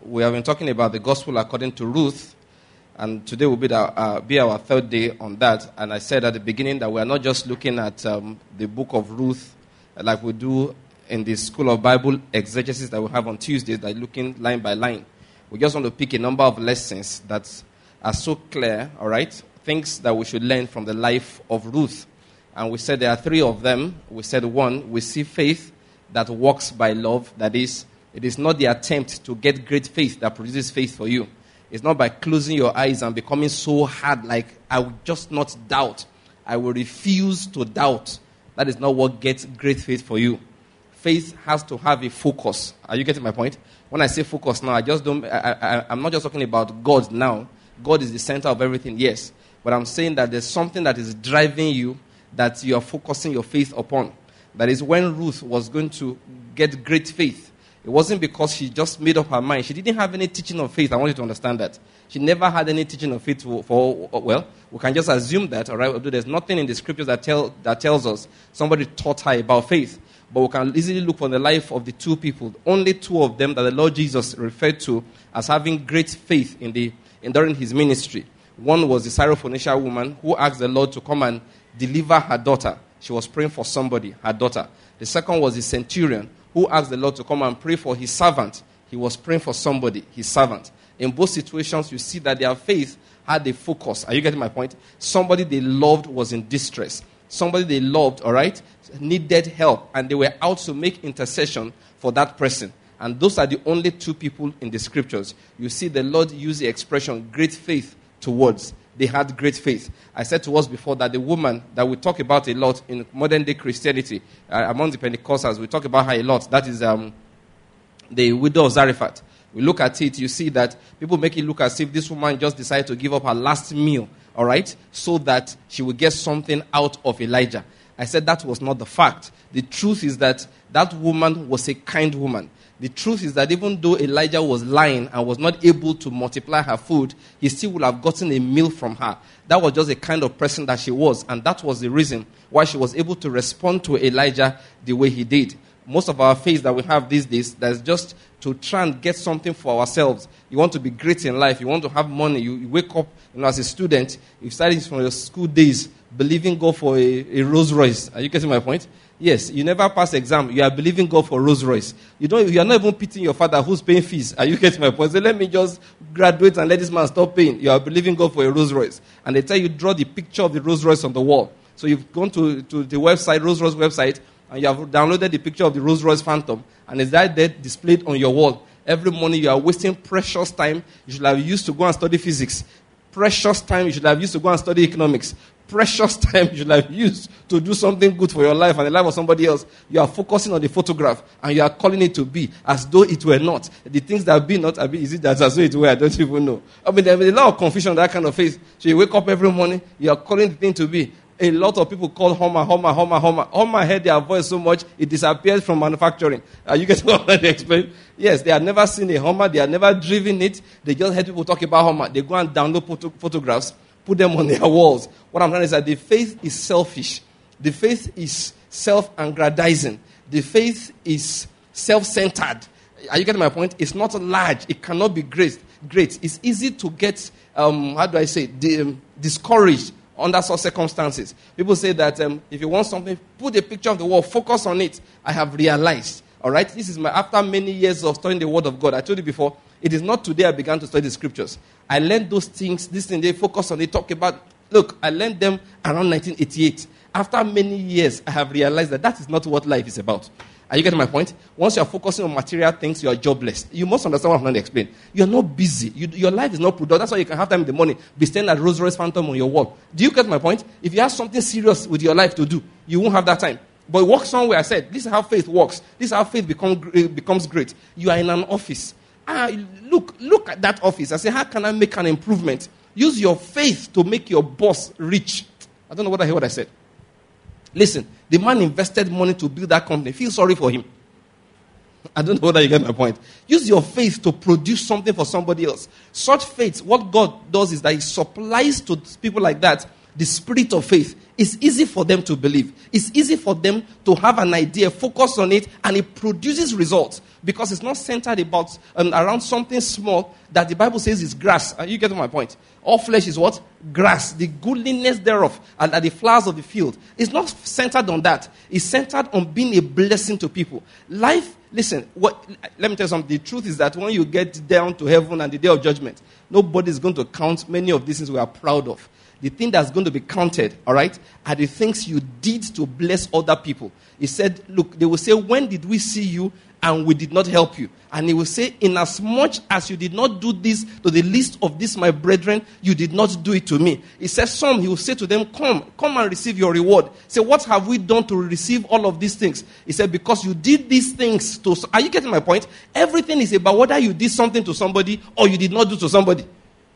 We have been talking about the gospel according to Ruth, and today will be our third day on that. And I said at the beginning that we are not just looking at the book of Ruth like we do in the School of Bible exegesis that we have on Tuesdays, that looking line by line. We just want to pick a number of lessons that are so clear, all right, things that we should learn from the life of Ruth. And we said there are three of them. We said one, we see faith that works by love. That is, it is not the attempt to get great faith that produces faith for you. It's not by closing your eyes and becoming so hard, like, I will just not doubt. I will refuse to doubt. That is not what gets great faith for you. Faith has to have a focus. Are you getting my point? When I say focus now, I'm not just talking about God now. God is the center of everything, yes. But I'm saying that there's something that is driving you that you are focusing your faith upon. That is, when Ruth was going to get great faith, it wasn't because she just made up her mind. She didn't have any teaching of faith. I want you to understand that. She never had any teaching of faith well, we can just assume that, all right? Although there's nothing in the scriptures that tells us somebody taught her about faith. But we can easily look for the life of the two people, only two of them that the Lord Jesus referred to as having great faith during his ministry. One was the Syrophoenician woman who asked the Lord to come and deliver her daughter. She was praying for somebody, her daughter. The second was the centurion who asked the Lord to come and pray for his servant. He was praying for somebody, his servant. In both situations, you see that their faith had a focus. Are you getting my point? Somebody they loved was in distress. Somebody they loved, all right, needed help. And they were out to make intercession for that person. And those are the only two people in the scriptures. You see the Lord use the expression great faith towards. They had great faith. I said to us before that the woman that we talk about a lot in modern day Christianity, among the Pentecostals, we talk about her a lot. That is the widow of Zarephath. We look at it, you see that people make it look as if this woman just decided to give up her last meal, all right, so that she would get something out of Elijah. I said that was not the fact. The truth is that that woman was a kind woman. The truth is that even though Elijah was lying and was not able to multiply her food, he still would have gotten a meal from her. That was just the kind of person that she was, and that was the reason why she was able to respond to Elijah the way he did. Most of our faith that we have these days, that's just to try and get something for ourselves. You want to be great in life. You want to have money. You wake up, as a student, you started from your school days believing God for a Rolls Royce. Are you getting my point? Yes, you never pass exam. You are believing God for Rolls Royce. You are not even pitying your father who's paying fees. Are you getting my point? So let me just graduate and let this man stop paying. You are believing God for a Rolls Royce. And they tell you draw the picture of the Rolls Royce on the wall. So you've gone to the website, Rolls Royce website, and you have downloaded the picture of the Rolls Royce Phantom, and it's right there displayed on your wall. Every morning you are wasting precious time you should have used to go and study physics. Precious time you should have used to go and study economics. Precious time you should have used to do something good for your life and the life of somebody else. You are focusing on the photograph and you are calling it to be as though it were not. The things that be not, is it that as though it were? I don't even know. I mean, there's a lot of confusion on that kind of faith. So you wake up every morning, you are calling the thing to be. A lot of people call Homer. Homer heard their voice so much, it disappeared from manufacturing. Are you getting what I explain? Yes, they had never seen a Homer. They had never driven it. They just heard people talk about Homer. They go and download photographs, put them on their walls. What I'm trying to say is that the faith is selfish. The faith is self-aggrandizing. The faith is self-centered. Are you getting my point? It's not large. It cannot be great. It's easy to get, discouraged under such circumstances. People say that if you want something, put a picture of the wall, focus on it. I have realized, all right, this is after many years of studying the Word of God. I told you before, it is not today I began to study the Scriptures. I learned those things, this thing, they focus on, they talk about, look, I learned them around 1988. After many years, I have realized that is not what life is about. Are you getting my point? Once you are focusing on material things, you are jobless. You must understand what I'm trying to explain. You are not busy. Your life is not productive. That's why you can have time in the morning, be staring at Rolls Royce Phantom on your wall. Do you get my point? If you have something serious with your life to do, you won't have that time. But work somewhere, I said, this is how faith works. This is how faith becomes great. You are in an office. Look at that office. I say, how can I make an improvement? Use your faith to make your boss rich. I don't know what I said. Listen, the man invested money to build that company. Feel sorry for him. I don't know whether you get my point. Use your faith to produce something for somebody else. Such faith, what God does is that He supplies to people like that the spirit of faith, it's easy for them to believe. It's easy for them to have an idea, focus on it, and it produces results because it's not centered about around something small that the Bible says is grass. You get my point? All flesh is what? Grass. The goodliness thereof and the flowers of the field. It's not centered on that. It's centered on being a blessing to people. Life, listen, let me tell you something. The truth is that when you get down to heaven and the day of judgment, nobody is going to count many of these things we are proud of. The thing that's going to be counted, all right, are the things you did to bless other people. He said, look, they will say, when did we see you and we did not help you? And he will say, inasmuch as you did not do this to the least of this, my brethren, you did not do it to me. He says, he will say to them, come and receive your reward. Say, what have we done to receive all of these things? He said, because you did these things to... Are you getting my point? Everything is about whether you did something to somebody or you did not do to somebody.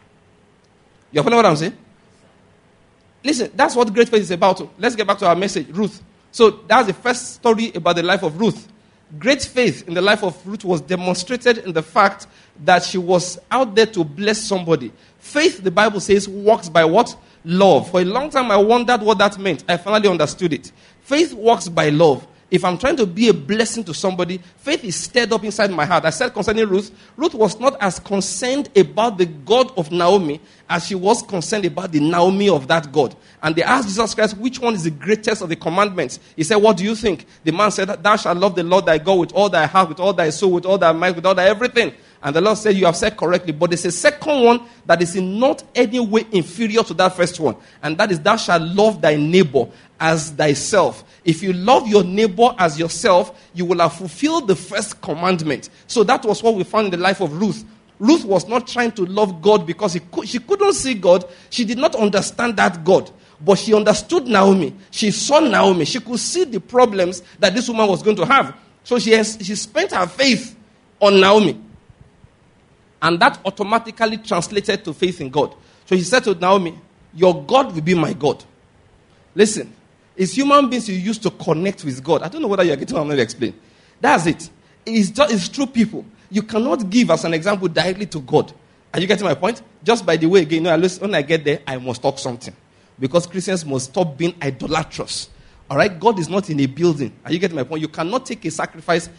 You follow what I'm saying? Listen, that's what great faith is about. Let's get back to our message, Ruth. So that's the first story about the life of Ruth. Great faith in the life of Ruth was demonstrated in the fact that she was out there to bless somebody. Faith, the Bible says, works by what? Love. For a long time, I wondered what that meant. I finally understood it. Faith works by love. If I'm trying to be a blessing to somebody, faith is stirred up inside my heart. I said concerning Ruth, Ruth was not as concerned about the God of Naomi as she was concerned about the Naomi of that God. And they asked Jesus Christ, which one is the greatest of the commandments? He said, what do you think? The man said, thou shalt love the Lord thy God with all thy heart, with all thy soul, with all thy might, with all thy everything. And the Lord said, you have said correctly. But there's a second one that is in not any way inferior to that first one. And that is, thou shalt love thy neighbor as thyself. If you love your neighbor as yourself, you will have fulfilled the first commandment. So that was what we found in the life of Ruth. Ruth was not trying to love God because she couldn't see God. She did not understand that God. But she understood Naomi. She saw Naomi. She could see the problems that this woman was going to have. So she spent her faith on Naomi. And that automatically translated to faith in God. So he said to Naomi, your God will be my God. Listen, it's human beings you use to connect with God. I don't know whether you're getting what I'm going to explain. That's it. It's true people. You cannot give, as an example, directly to God. Are you getting my point? Just by the way, again, when I get there, I must talk something. Because Christians must stop being idolatrous. All right? God is not in a building. Are you getting my point? You cannot take a sacrifice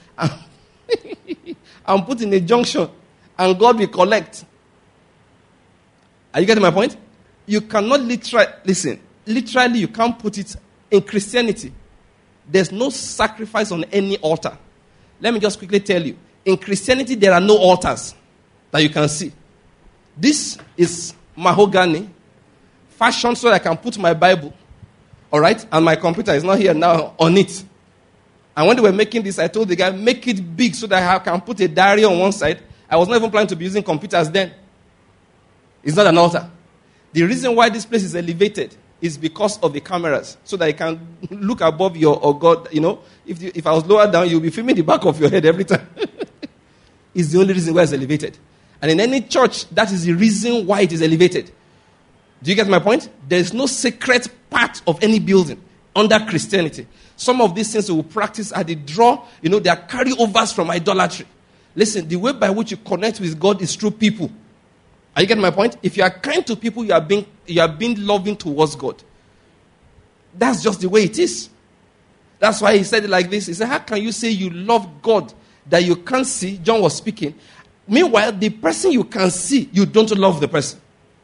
and put in a junction and God will collect. Are you getting my point? You cannot literally you can't put it in Christianity. There's no sacrifice on any altar. Let me just quickly tell you. In Christianity, there are no altars that you can see. This is mahogany, fashioned so that I can put my Bible, all right? And my computer is not here now on it. And when they were making this, I told the guy, make it big so that I can put a diary on one side. I was not even planning to be using computers then. It's not an altar. The reason why this place is elevated is because of the cameras, so that I can look above God. You know, if I was lower down, you'll be filming the back of your head every time. It's the only reason why it's elevated. And in any church, that is the reason why it is elevated. Do you get my point? There is no secret part of any building under Christianity. Some of these things we will practice are the draw, they are carryovers from idolatry. Listen, the way by which you connect with God is through people. Are you getting my point? If you are kind to people, you are being loving towards God. That's just the way it is. That's why he said it like this. He said, how can you say you love God that you can't see? John was speaking. Meanwhile, the person you can see, you don't love the person.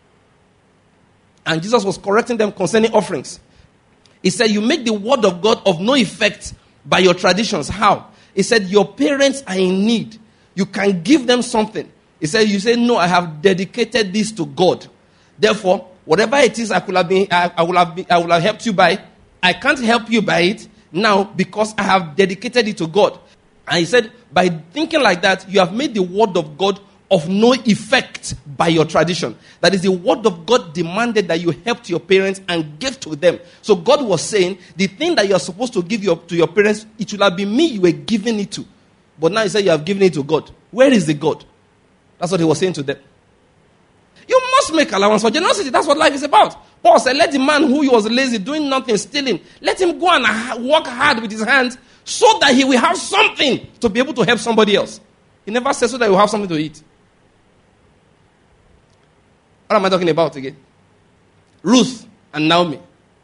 And Jesus was correcting them concerning offerings. He said, you make the word of God of no effect by your traditions. How? He said, your parents are in need. You can give them something. He said, you say, no, I have dedicated this to God. Therefore, whatever it is I will have helped you by, I can't help you by it now because I have dedicated it to God. And he said, by thinking like that, you have made the word of God of no effect by your tradition. That is, the word of God demanded that you helped your parents and gave to them. So God was saying, the thing that you are supposed to give to your parents, it should have been me you were giving it to. But now he said you have given it to God. Where is the God? That's what he was saying to them. You must make allowance for generosity. That's what life is about. Paul said, let the man who was lazy, doing nothing, stealing, let him go and work hard with his hands so that he will have something to be able to help somebody else. He never said so that he will have something to eat. What am I talking about again? Ruth and Naomi.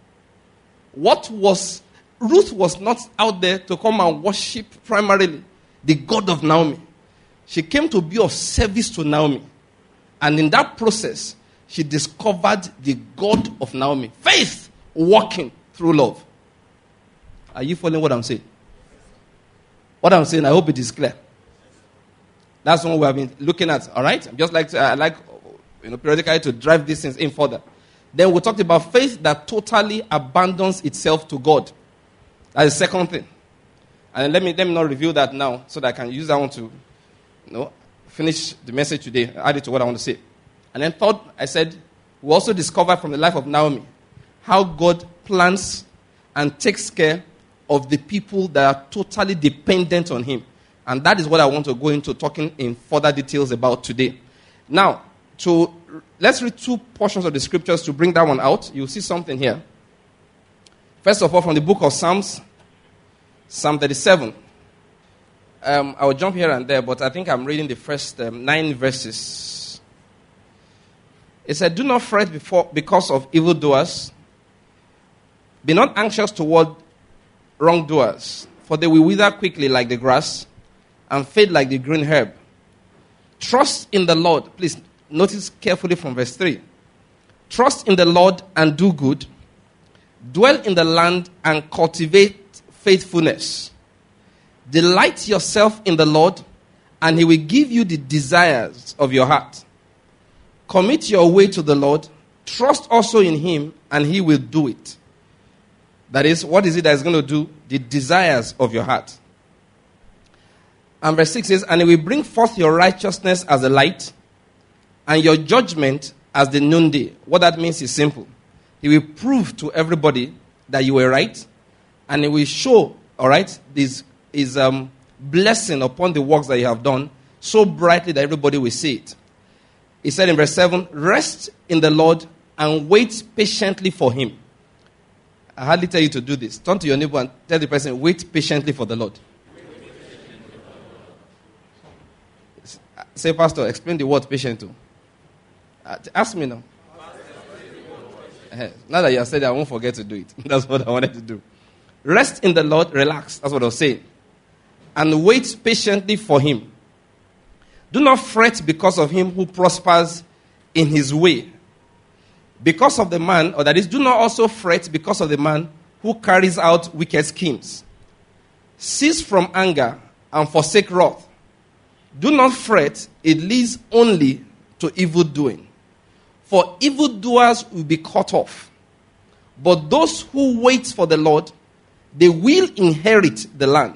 Ruth was not out there to come and worship primarily the God of Naomi. She came to be of service to Naomi. And in that process, she discovered the God of Naomi. Faith walking through love. Are you following what I'm saying? What I'm saying, I hope it is clear. That's what we have been looking at, all right? I like periodically to drive these things in further. Then we talked about faith that totally abandons itself to God. That's the second thing. And let me not review that now so that I can use that one to finish the message today, add it to what I want to say. And then third, I said, we also discovered from the life of Naomi how God plans and takes care of the people that are totally dependent on him. And that is what I want to go into talking in further details about today. Now, let's read two portions of the scriptures to bring that one out. You'll see something here. First of all, from the book of Psalms, Psalm 37. I will jump here and there, but I think I'm reading the first 9 verses. It said, do not fret because of evildoers. Be not anxious toward wrongdoers, for they will wither quickly like the grass and fade like the green herb. Trust in the Lord. Please notice carefully from verse 3. Trust in the Lord and do good. Dwell in the land and cultivate faithfulness. Delight yourself in the Lord, and he will give you the desires of your heart. Commit your way to the Lord. Trust also in him, and he will do it. That is, what is it that is going to do? The desires of your heart. And verse 6 says, and he will bring forth your righteousness as the light, and your judgment as the noonday. What that means is simple. He will prove to everybody that you were right, and he will show, all right, his blessing upon the works that you have done so brightly that everybody will see it. He said in verse 7, rest in the Lord and wait patiently for him. I hardly tell you to do this. Turn to your neighbor and tell the person, wait patiently for the Lord. Say, Pastor, explain the word patient to. Ask me now. Now that you have said it, I won't forget to do it. That's what I wanted to do. Rest in the Lord, relax. That's what I was saying. And wait patiently for him. Do not fret because of him who prospers in his way. Because of the man, or that is, do not also fret because of the man who carries out wicked schemes. Cease from anger and forsake wrath. Do not fret, it leads only to evil doing. For evildoers will be cut off. But those who wait for the Lord, they will inherit the land.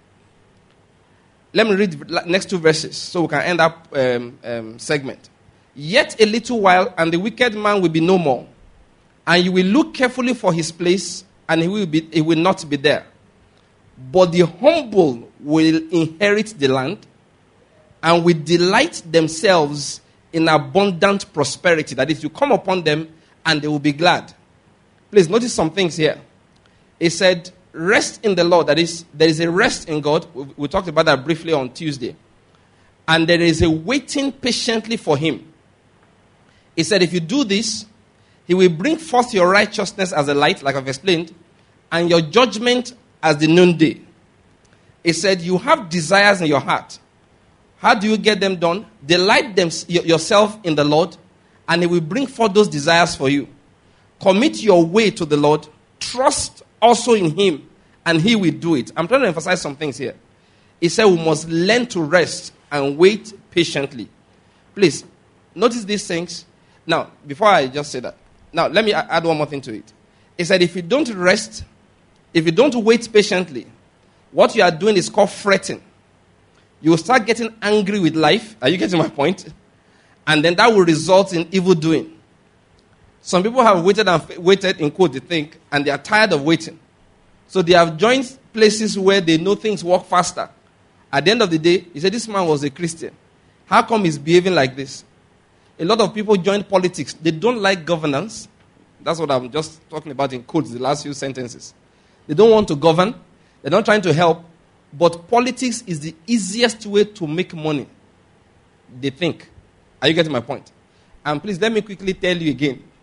Let me read the next 2 verses so we can end up segment. Yet a little while, and the wicked man will be no more. And you will look carefully for his place, and he will not be there. But the humble will inherit the land, and will delight themselves in abundant prosperity. That is, you come upon them, and they will be glad. Please notice some things here. It said, rest in the Lord. That is, there is a rest in God. We talked about that briefly on Tuesday. And there is a waiting patiently for him. He said, if you do this, he will bring forth your righteousness as a light, like I've explained, and your judgment as the noonday. He said, you have desires in your heart. How do you get them done? Delight yourself in the Lord, and he will bring forth those desires for you. Commit your way to the Lord. Trust also in him, and he will do it. I'm trying to emphasize some things here. He said we must learn to rest and wait patiently. Please, notice these things. Now, before I just say that, now let me add one more thing to it. He said if you don't rest, if you don't wait patiently, what you are doing is called fretting. You will start getting angry with life. Are you getting my point? And then that will result in evil doing. Some people have waited in quote, they think, and they are tired of waiting. So they have joined places where they know things work faster. At the end of the day, he said, this man was a Christian. How come he's behaving like this? A lot of people join politics. They don't like governance. That's what I'm just talking about in quotes, the last few sentences. They don't want to govern. They're not trying to help. But politics is the easiest way to make money. They think. Are you getting my point? And please, let me quickly tell you again.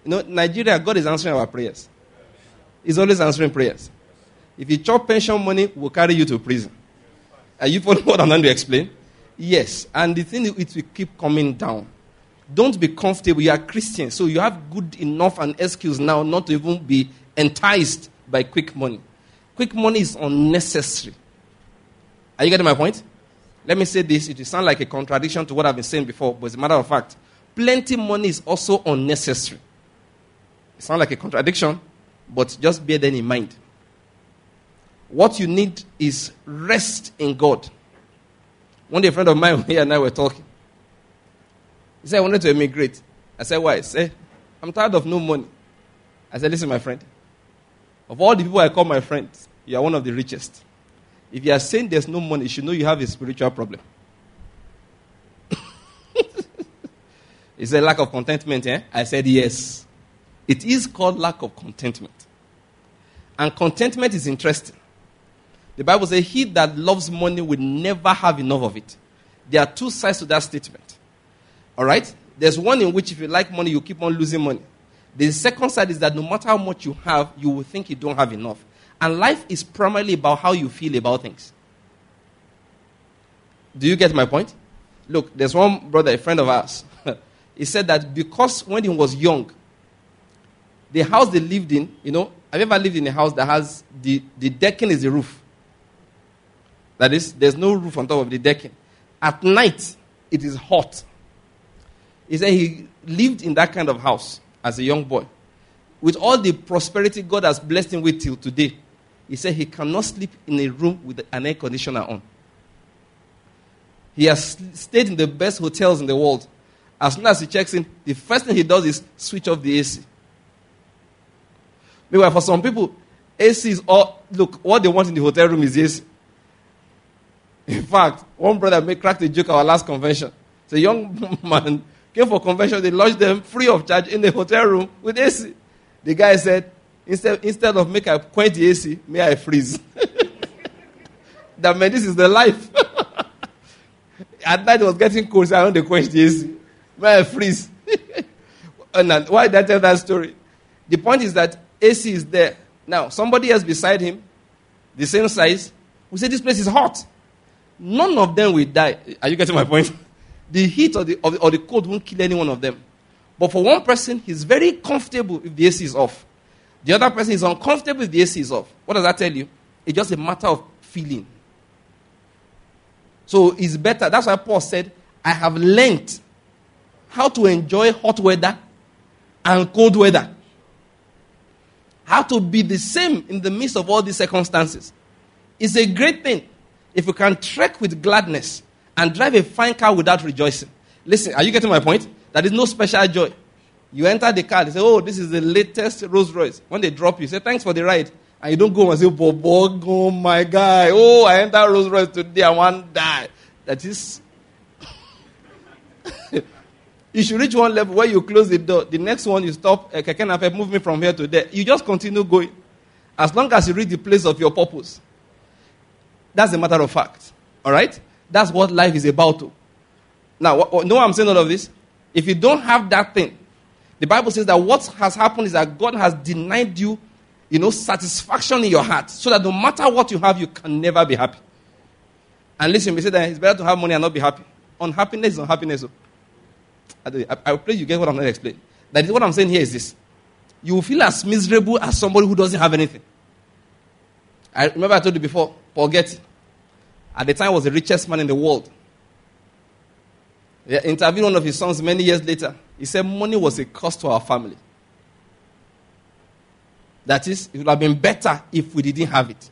Nigeria, God is answering our prayers. He's always answering prayers. If you chop pension money, we'll carry you to prison. Are you following what I'm trying to explain? Yes. And the thing is, it will keep coming down. Don't be comfortable. You are Christian, so you have good enough an excuse now not to even be enticed by quick money. Quick money is unnecessary. Are you getting my point? Let me say this. It will sound like a contradiction to what I've been saying before, but as a matter of fact, plenty money is also unnecessary. It sounds like a contradiction, but just bear that in mind. What you need is rest in God. One day a friend of mine here and I were talking. He said, I wanted to emigrate. I said, why? He said, I'm tired of no money. I said, listen, my friend. Of all the people I call my friends, you are one of the richest. If you are saying there's no money, you should know you have a spiritual problem. He said, lack of contentment, eh? I said, yes. It is called lack of contentment. And contentment is interesting. The Bible says, he that loves money will never have enough of it. There are two sides to that statement. All right? There's one in which if you like money, you keep on losing money. The second side is that no matter how much you have, you will think you don't have enough. And life is primarily about how you feel about things. Do you get my point? Look, there's one brother, a friend of ours. He said that because when he was young, the house they lived in, have you ever lived in a house that has the decking is the roof? That is, there's no roof on top of the decking. At night, it is hot. He said he lived in that kind of house as a young boy. With all the prosperity God has blessed him with till today, he said he cannot sleep in a room with an air conditioner on. He has stayed in the best hotels in the world. As soon as he checks in, the first thing he does is switch off the AC. Meanwhile, for some people, AC is all, look, what they want in the hotel room is AC. In fact, one brother cracked a joke at our last convention. It's a young man came for convention, they lodged them free of charge in the hotel room with AC. The guy said, instead of make I quench the AC, may I freeze. That meant this is the life. At night it was getting cold, so I want to quench the AC. May I freeze. And why did I tell that story? The point is that AC is there. Now, somebody else beside him, the same size, will say this place is hot. None of them will die. Are you getting my point? The heat or the cold won't kill any one of them. But for one person, he's very comfortable if the AC is off. The other person is uncomfortable if the AC is off. What does that tell you? It's just a matter of feeling. So it's better. That's why Paul said, I have learned how to enjoy hot weather and cold weather. How to be the same in the midst of all these circumstances. It's a great thing if you can trek with gladness and drive a fine car without rejoicing. Listen, are you getting my point? There is no special joy. You enter the car, they say, oh, this is the latest Rolls Royce. When they drop you, say, thanks for the ride. And you don't go and say, Bobo, oh my guy. Oh, I entered Rolls Royce today, I want to die. That is... You should reach one level where you close the door. The next one, you stop. Move me from here to there. You just continue going. As long as you reach the place of your purpose. That's a matter of fact. All right? That's what life is about. Now, know why I'm saying all of this? If you don't have that thing, the Bible says that what has happened is that God has denied you, satisfaction in your heart. So that no matter what you have, you can never be happy. And listen, we say that it's better to have money and not be happy. Unhappiness is unhappiness. I pray you get what I'm going to explain. That is what I'm saying here is this. You will feel as miserable as somebody who doesn't have anything. I remember I told you before, Paul Getty, at the time was the richest man in the world. He interviewed one of his sons many years later. He said money was a cost to our family. That is, it would have been better if we didn't have it.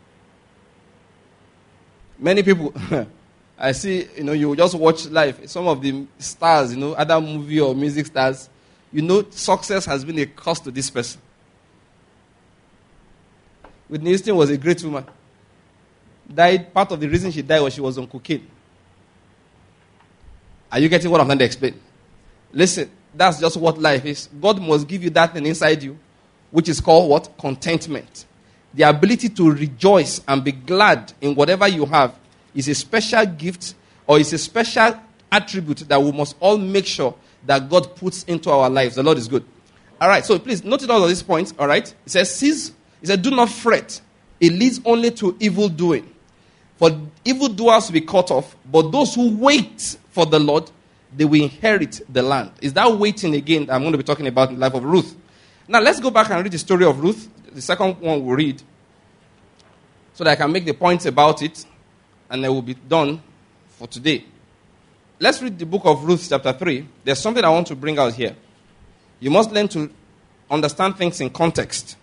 Many people, I see, you just watch life. Some of the stars, other movie or music stars, success has been a cost to this person. Whitney Houston was a great woman. Died. Part of the reason she died was she was on cocaine. Are you getting what I'm trying to explain? Listen, that's just what life is. God must give you that thing inside you, which is called what? Contentment. The ability to rejoice and be glad in whatever you have is a special gift or is a special attribute that we must all make sure that God puts into our lives. The Lord is good. All right, so please note all of these points, all right? It says, do not fret. It leads only to evil doing. For evildoers will be cut off, but those who wait for the Lord, they will inherit the land. Is that waiting again that I'm going to be talking about in the life of Ruth? Now, let's go back and read the story of Ruth. The second one we'll read, so that I can make the points about it, and it will be done for today. Let's read the book of Ruth, chapter 3. There's something I want to bring out here. You must learn to understand things in context.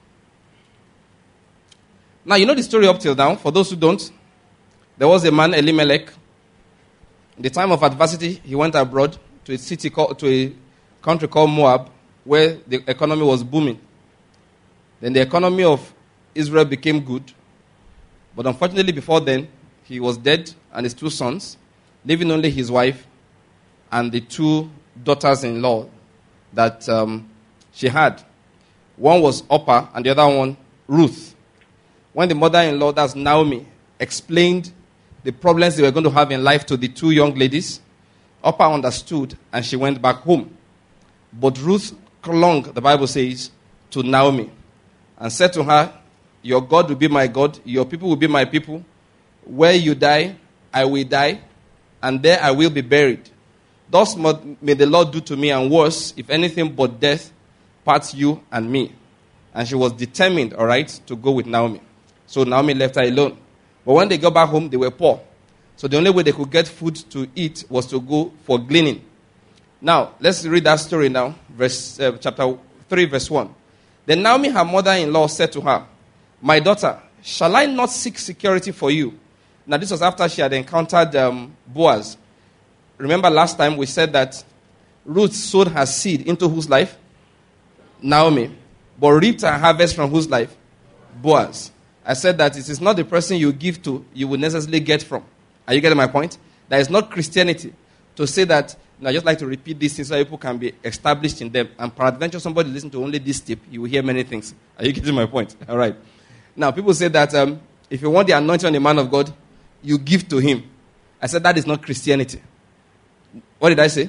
Now, you know the story up till now. For those who don't, there was a man, Elimelech. In the time of adversity, he went abroad to a country called Moab, where the economy was booming. Then the economy of Israel became good. But unfortunately, before then, he was dead and his 2 sons, leaving only his wife and the 2 daughters-in-law that she had. One was Orpah and the other one, Ruth. When the mother-in-law, that's Naomi, explained the problems they were going to have in life to the 2 young ladies, Orpah understood and she went back home. But Ruth clung, the Bible says, to Naomi and said to her, your God will be my God, your people will be my people. Where you die, I will die, and there I will be buried. Thus may the Lord do to me, and worse, if anything but death parts you and me. And she was determined, all right, to go with Naomi. So Naomi left her alone. But when they got back home, they were poor. So the only way they could get food to eat was to go for gleaning. Now, let's read that story now, chapter 3, verse 1. Then Naomi, her mother-in-law, said to her, my daughter, shall I not seek security for you? Now, this was after she had encountered Boaz. Remember last time we said that Ruth sowed her seed into whose life? Naomi. But reaped her harvest from whose life? Boaz. I said that it is not the person you give to, you will necessarily get from. Are you getting my point? That is not Christianity to say that, I just like to repeat these things so people can be established in them. And peradventure, somebody listen to only this tip, you will hear many things. Are you getting my point? All right. Now, people say that if you want the anointing on the man of God, you give to him. I said that is not Christianity. What did I say?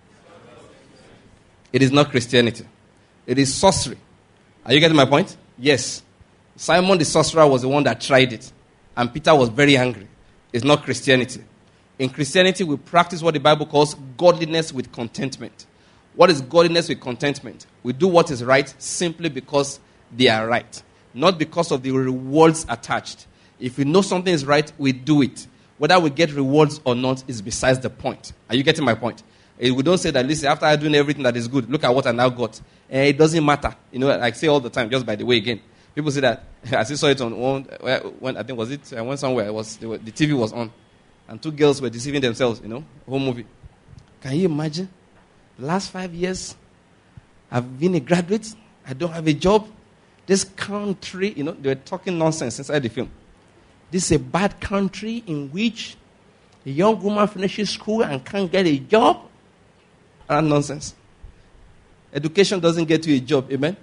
It is not Christianity. It is sorcery. Are you getting my point? Yes. Simon the sorcerer was the one that tried it. And Peter was very angry. It's not Christianity. In Christianity, we practice what the Bible calls godliness with contentment. What is godliness with contentment? We do what is right simply because they are right. Not because of the rewards attached. If we know something is right, we do it. Whether we get rewards or not is besides the point. Are you getting my point? We don't say that, listen, after I doing everything that is good, look at what I now got. It doesn't matter. I say all the time, just by the way again. People say that, I saw it on one, when I think was it, I went somewhere, the TV was on, and 2 girls were deceiving themselves, whole movie. Can you imagine? The last 5 years, I've been a graduate, I don't have a job. This country, they were talking nonsense inside the film. This is a bad country in which a young woman finishes school and can't get a job. That's nonsense. Education doesn't get you a job, amen?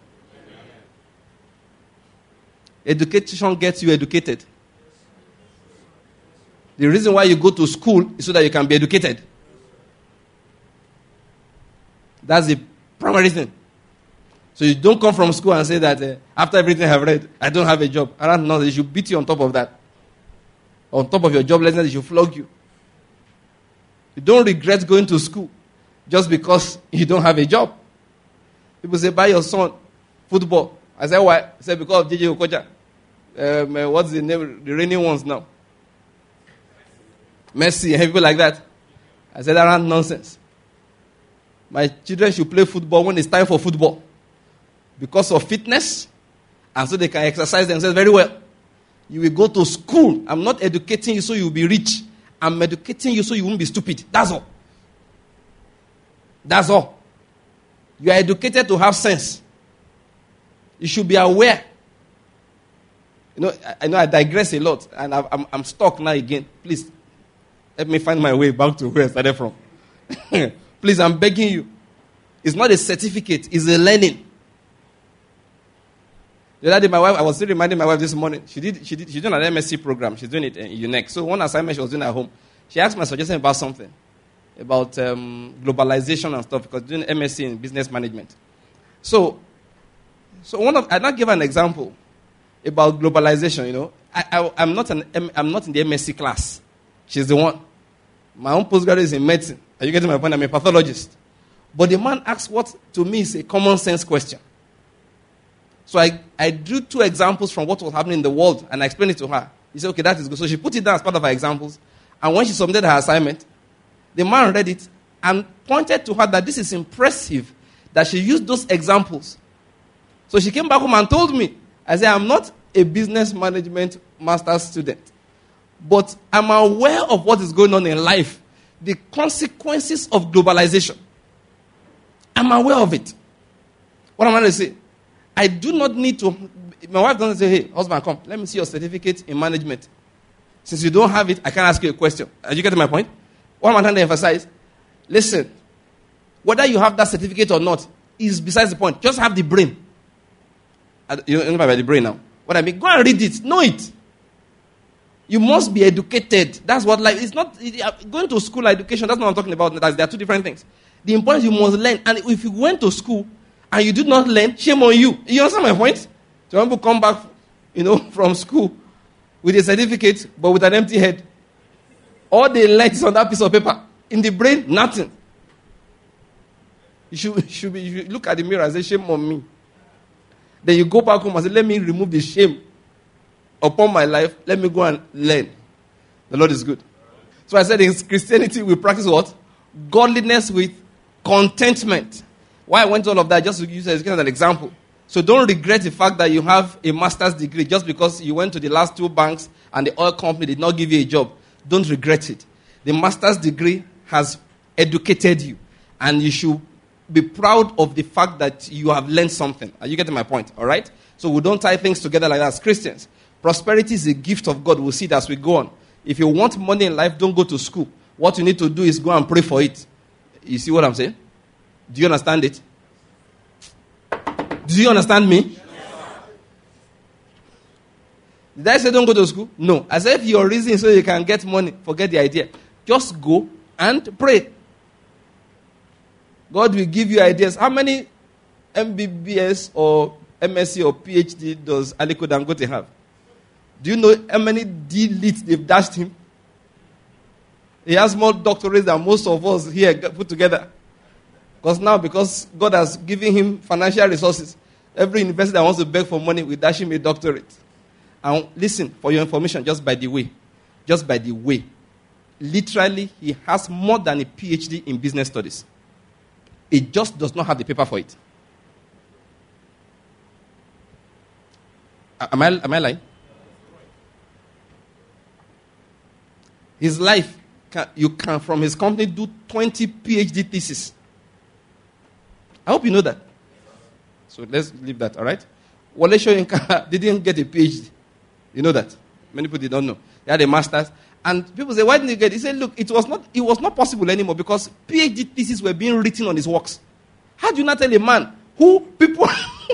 Education gets you educated. The reason why you go to school is so that you can be educated. That's the primary thing. So you don't come from school and say that after everything I've read, I don't have a job. I don't know. They should beat you on top of that. On top of your joblessness, they should flog you. You don't regret going to school just because you don't have a job. People say, buy your son football. I say, why? I say, because of J.J. Okocha. What's the name? The reigning ones now. Messi and people like that. I said, that ain't nonsense. My children should play football when it's time for football. Because of fitness. And so they can exercise themselves very well. You will go to school. I'm not educating you so you'll be rich. I'm educating you so you won't be stupid. That's all. That's all. You are educated to have sense. You should be aware. I know I digress a lot. And I'm stuck now again. Please, let me find my way back to where I started from. Please, I'm begging you. It's not a certificate. It's a learning. The other day, I was still reminding my wife this morning. She's doing an MSc program. She's doing it in UNEC. So one assignment she was doing at home, she asked my suggestion about something, about globalization and stuff, because doing MSc in business management. So So I now give an example about globalization. I'm not in the MSc class. She's the one. My own postgraduate is in medicine. Are you getting my point? I'm a pathologist. But the man asked what to me is a common sense question. So I drew 2 examples from what was happening in the world, and I explained it to her. He said, okay, that is good. So she put it down as part of her examples. And when she submitted her assignment, the man read it and pointed to her that this is impressive that she used those examples. So she came back home and told me, I said, I'm not a business management master's student, but I'm aware of what is going on in life, the consequences of globalization. I'm aware of it. What am I going to say? I do not need to. My wife doesn't say, hey, husband, come, let me see your certificate in management. Since you don't have it, I can't ask you a question. Are you getting my point? What am I trying to emphasize? Listen, whether you have that certificate or not is besides the point. Just have the brain. You know by the brain now. What I mean, go and read it. Know it. You must be educated. That's what life is. Not going to school education. That's not what I'm talking about. There are 2 different things. The important is you must learn. And if you went to school and you did not learn, shame on you. You understand my point? So when people come back, from school with a certificate but with an empty head, all they learned is on that piece of paper. In the brain, nothing. You should look at the mirror and say, shame on me. Then you go back home and say, let me remove the shame upon my life. Let me go and learn. The Lord is good. So I said in Christianity, we practice what? Godliness with contentment. Why I went to all of that? Just to use it as an example. So don't regret the fact that you have a master's degree just because you went to the last 2 banks and the oil company did not give you a job. Don't regret it. The master's degree has educated you. And you should be proud of the fact that you have learned something. Are you getting my point? All right? So we don't tie things together like that as Christians. Prosperity is a gift of God. We'll see it as we go on. If you want money in life, don't go to school. What you need to do is go and pray for it. You see what I'm saying? Do you understand it? Do you understand me? Yes. Did I say don't go to school? No. I said if your reason so you can get money, forget the idea. Just go and pray. God will give you ideas. How many MBBS or MSc or PhD does Aliko Dangote have? Do you know how many D-Lit they've dashed him? He has more doctorates than most of us here put together. Because God has given him financial resources. Every university that wants to beg for money will dash him a doctorate. And listen, for your information, just by the way, literally, he has more than a PhD in business studies. He just does not have the paper for it. Am I lying? His life, you can from his company do 20 PhD theses. I hope you know that. So let's leave that, all right? Wale Soyinka didn't get a PhD. You know that? Many people did not know. He had a master's. And people say, why didn't he get it? He said, look, it was not possible anymore because PhD theses were being written on his works. How do you not tell a man who people...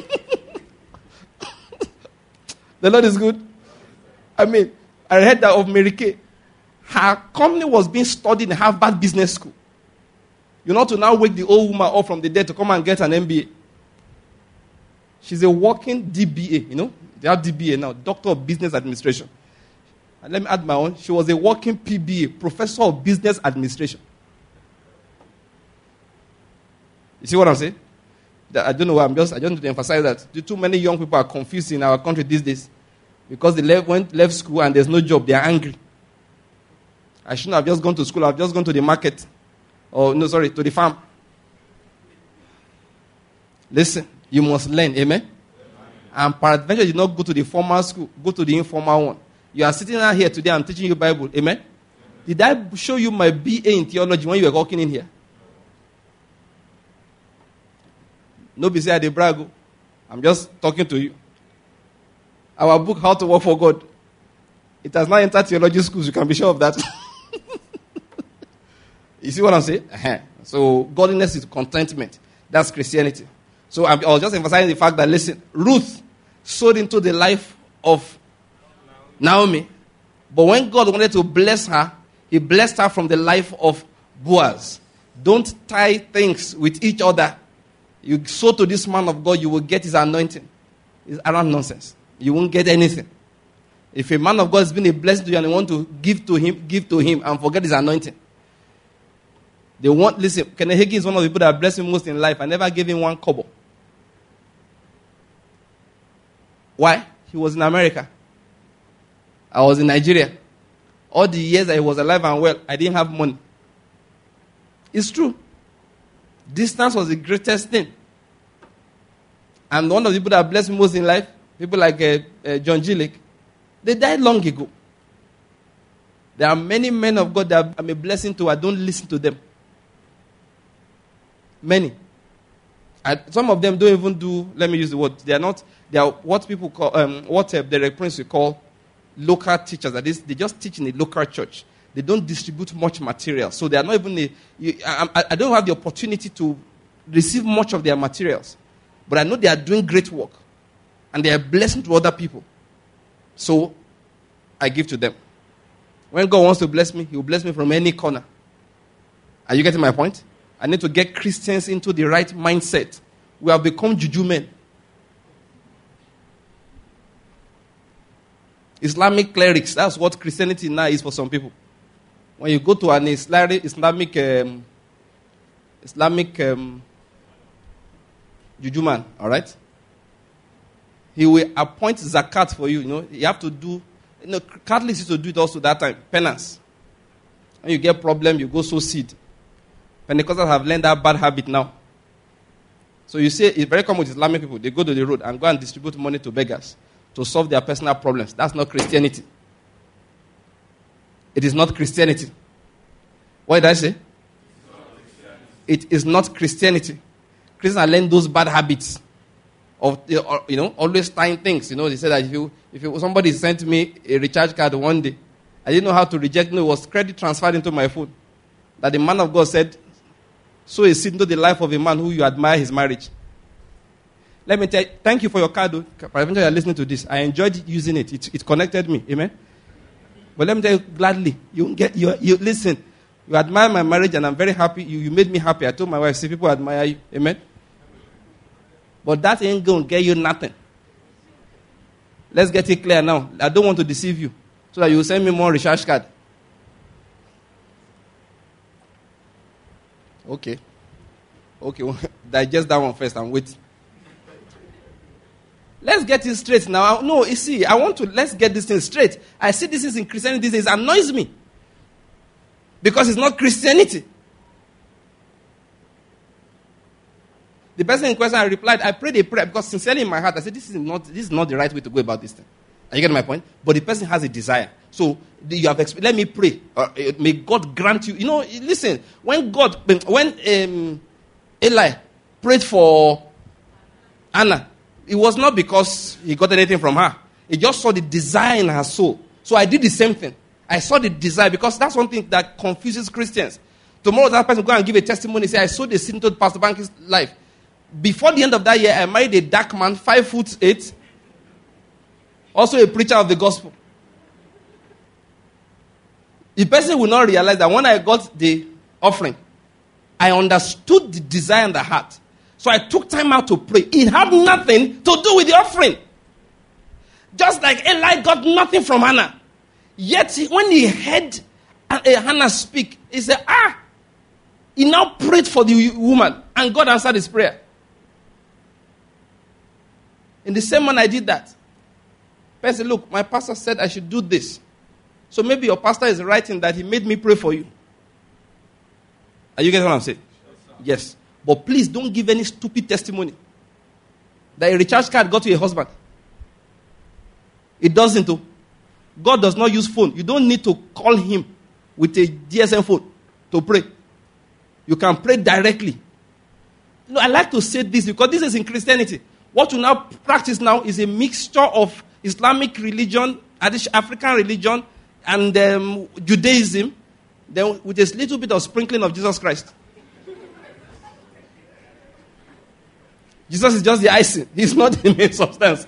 The Lord is good. I mean, I heard that of Mary Kay. Her company was being studied in Harvard Business School. You know, to now wake the old woman up from the dead to come and get an MBA. She's a working DBA, you know. They have DBA now, Doctor of Business Administration. And let me add my own. She was a working PBA, Professor of Business Administration. You see what I'm saying? I don't know why I just need to emphasize that. Too many young people are confused in our country these days. Because they left school and there's no job, they are angry. I shouldn't have just gone to school, I've just gone to the market. To the farm. Listen, you must learn, amen? And peradventure, you not go to the formal school, go to the informal one. You are sitting out here today, I'm teaching you Bible, amen? Did I show you my BA in theology when you were walking in here? Nobody say I dey brag. I'm just talking to you. Our book, How to Work for God, it has not entered theology schools, you can be sure of that. You see what I'm saying? So, godliness is contentment. That's Christianity. So, I was just emphasizing the fact that, listen, Ruth sowed into the life of Naomi. But when God wanted to bless her, he blessed her from the life of Boaz. Don't tie things with each other. You sow to this man of God, you will get his anointing. It's around nonsense. You won't get anything. If a man of God has been a blessing to you and you want to give to him and forget his anointing. Listen, Kenneth Hagin is one of the people that blessed me most in life. I never gave him one kobo. Why? He was in America. I was in Nigeria. All the years that he was alive and well, I didn't have money. It's true. Distance was the greatest thing. And one of the people that blessed me most in life, people like John Gillick, they died long ago. There are many men of God that I'm a blessing to. I don't listen to them. Many. Some of them don't even do, let me use the word, they are what people call, the Prince will call local teachers. That is, they just teach in a local church. They don't distribute much material. So they are not even, I don't have the opportunity to receive much of their materials. But I know they are doing great work. And they are blessing to other people. So, I give to them. When God wants to bless me, He will bless me from any corner. Are you getting my point? I need to get Christians into the right mindset. We have become juju men. Islamic clerics, that's what Christianity now is for some people. When you go to an Islamic juju man, all right? He will appoint zakat for you. You know, you have to do. You know, Catholics used to do it also that time. Penance. When you get problem, you go sow seed. Pentecostals have learned that bad habit now. So you see, it's very common with Islamic people. They go to the road and go and distribute money to beggars to solve their personal problems. That's not Christianity. It is not Christianity. What did I say? It is not Christianity. Christians have learned those bad habits of, you know, always tying things. You know, they said that if somebody sent me a recharge card one day, I didn't know how to reject. No, it was credit transferred into my phone. That the man of God said, sow a seed into the life of a man who you admire his marriage. Let me tell you, thank you for your card. Eventually you're listening to this. I enjoyed using it. It connected me. Amen. But let me tell you gladly, you listen. You admire my marriage and I'm very happy. You made me happy. I told my wife, see, people admire you. Amen. But that ain't going to get you nothing. Let's get it clear now. I don't want to deceive you. So that you will send me more recharge card. Okay, digest that one first and wait. Let's get it straight now. No, you see, let's get this thing straight. I see this is in Christianity these days. It annoys me. Because it's not Christianity. The person in question, I replied, I prayed a prayer because sincerely in my heart, I said, this is not the right way to go about this thing. Are you getting my point? But the person has a desire. So, let me pray. May God grant you. You know, listen, when Eli prayed for Anna, it was not because he got anything from her. He just saw the desire in her soul. So I did the same thing. I saw the desire because that's one thing that confuses Christians. Tomorrow that person will go and give a testimony, say, I sowed a seed into Pastor Banky's life. Before the end of that year, I married a dark man, 5'8", also a preacher of the gospel. The person will not realize that when I got the offering, I understood the desire in the heart. So I took time out to pray. It had nothing to do with the offering. Just like Eli got nothing from Hannah. Yet when he heard Hannah speak, he said, he now prayed for the woman. And God answered his prayer. In the same manner I did that. Person said, look, my pastor said I should do this. So maybe your pastor is right in that he made me pray for you. Are you getting what I'm saying? Yes. But please don't give any stupid testimony that a recharge card got to a husband. It doesn't. God does not use phone. You don't need to call him with a GSM phone to pray. You can pray directly. You know, I like to say this because this is in Christianity. What we now practice now is a mixture of Islamic religion, African religion, and Judaism, then with a little bit of sprinkling of Jesus Christ. Jesus is just the icing. He's not the main substance.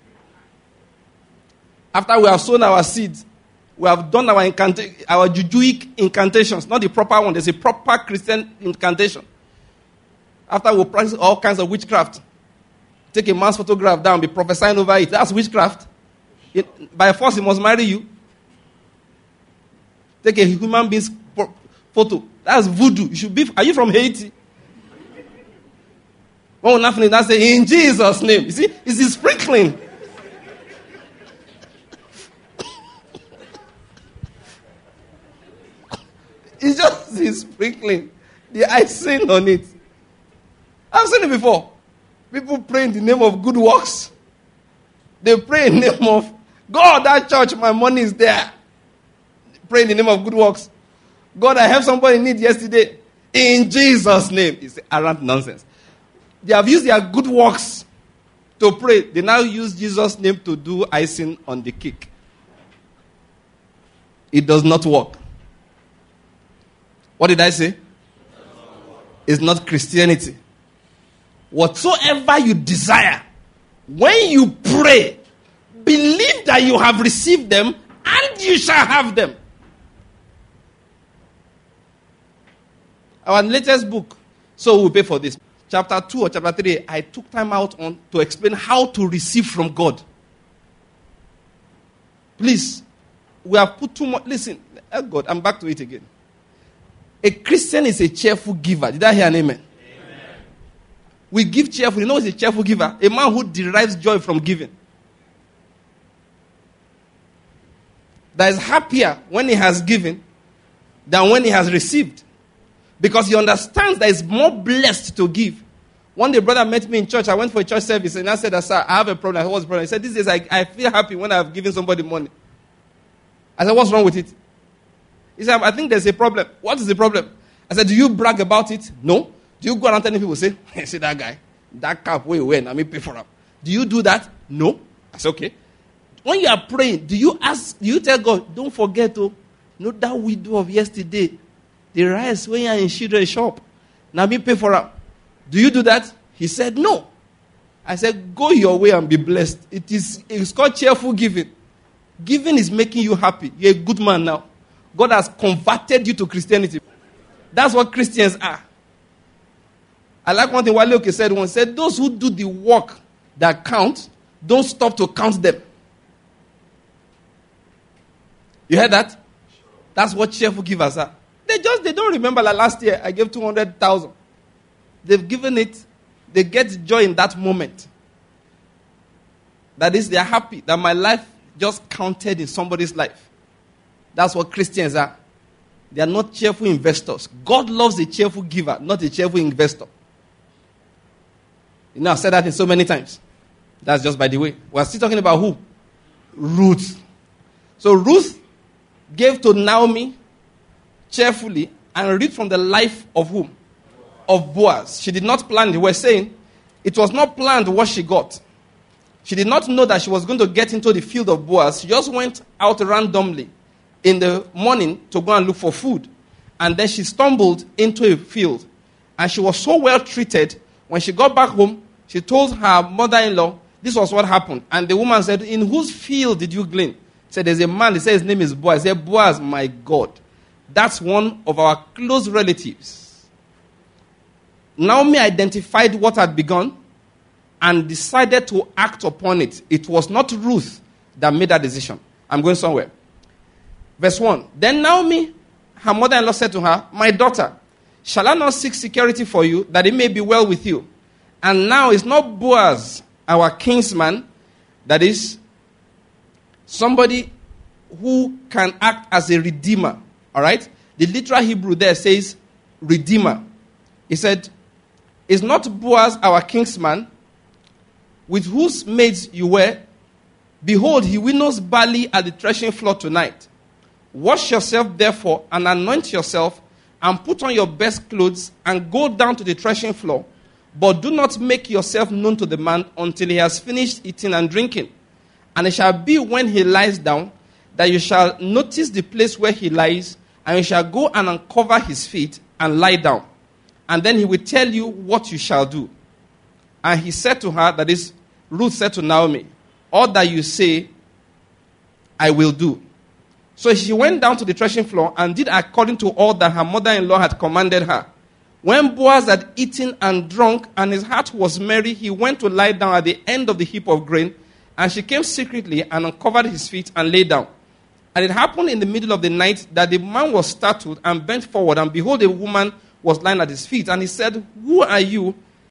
After we have sown our seeds, we have done our Jujuic incantations, not the proper one. There's a proper Christian incantation. After we practice all kinds of witchcraft, take a man's photograph down and be prophesying over it. That's witchcraft. By force, he must marry you. Take a human being's photo. That's voodoo. You should be. Are you from Haiti? When we nothing, that's say in Jesus' name. You see, it's the sprinkling. It's just the sprinkling, the icing on it. I've seen it before. People pray in the name of good works. They pray in the name of God. That church, my money is there. Pray in the name of good works. God, I helped somebody in need yesterday. In Jesus' name. It's arrant nonsense. They have used their good works to pray. They now use Jesus' name to do icing on the cake. It does not work. What did I say? It's not Christianity. Whatsoever you desire, when you pray, believe that you have received them and you shall have them. Our latest book, So We'll Pay for This. Chapter 2 or chapter 3, I took time out to explain how to receive from God. Please, we have put too much. Listen, God, I'm back to it again. A Christian is a cheerful giver. Did I hear an amen? Amen. We give cheerfully. You know what's a cheerful giver? A man who derives joy from giving. That is happier when he has given than when he has received. Because he understands that it's more blessed to give. One day, a brother met me in church. I went for a church service and I said, sir, I have a problem. I said, what's the problem? He said, these days I feel happy when I've given somebody money. I said, what's wrong with it? He said, I think there's a problem. What is the problem? I said, do you brag about it? No. Do you go around telling people, say, see that guy, that cap where you wear, let me pay for him. Do you do that? No. I said, okay. When you are praying, do you tell God, don't forget to know that widow of yesterday, the rice when you are in children's shop, now me pay for him. Do you do that? He said, no. I said, go your way and be blessed. It's called cheerful giving. Giving is making you happy. You're a good man now. God has converted you to Christianity. That's what Christians are. I like one thing Wale Oke said once. Said, those who do the work that count, don't stop to count them. You heard that? That's what cheerful givers are. They don't remember like last year I gave 200,000. They've given it. They get joy in that moment. That is, they are happy that my life just counted in somebody's life. That's what Christians are. They are not cheerful investors. God loves a cheerful giver, not a cheerful investor. You know, I've said that in so many times. That's just by the way. We're still talking about who? Ruth. So Ruth gave to Naomi cheerfully and read from the life of whom? Of Boaz. She did not plan it. We're saying it was not planned what she got. She did not know that she was going to get into the field of Boaz. She just went out randomly in the morning to go and look for food. And then she stumbled into a field. And she was so well treated. When she got back home, she told her mother-in-law, this was what happened. And the woman said, in whose field did you glean? She said, there's a man. He said his name is Boaz. He said, Boaz, my God. That's one of our close relatives. Naomi identified what had begun and decided to act upon it. It was not Ruth that made that decision. I'm going somewhere. Verse 1. Then Naomi, her mother-in-law, said to her, my daughter, shall I not seek security for you, that it may be well with you? And now it's not Boaz, our kinsman, that is somebody who can act as a redeemer. All right? The literal Hebrew there says redeemer. He said, is not Boaz our kinsman, with whose maids you were? Behold, he winnows barley at the threshing floor tonight. Wash yourself, therefore, and anoint yourself, and put on your best clothes, and go down to the threshing floor. But do not make yourself known to the man until he has finished eating and drinking. And it shall be when he lies down, that you shall notice the place where he lies, and you shall go and uncover his feet, and lie down. And then he will tell you what you shall do. And he said to her, that is, Ruth said to Naomi, all that you say, I will do. So she went down to the threshing floor and did according to all that her mother-in-law had commanded her. When Boaz had eaten and drunk, and his heart was merry, he went to lie down at the end of the heap of grain, and she came secretly and uncovered his feet and lay down. And it happened in the middle of the night that the man was startled and bent forward, and behold, a woman was lying at his feet. And he said, "Who are you?"